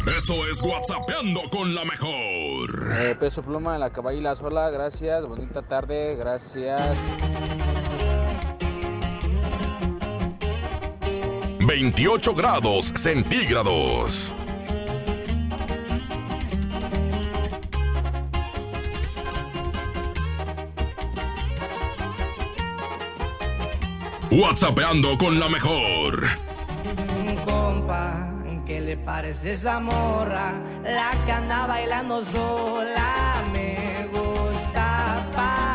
Eso es WhatsAppeando con la mejor. Peso Pluma en la caballila sola, gracias, bonita tarde, gracias. 28 grados centígrados. WhatsAppeando con la mejor. Compa, ¿qué le parece esa morra? La que anda bailando sola me gusta.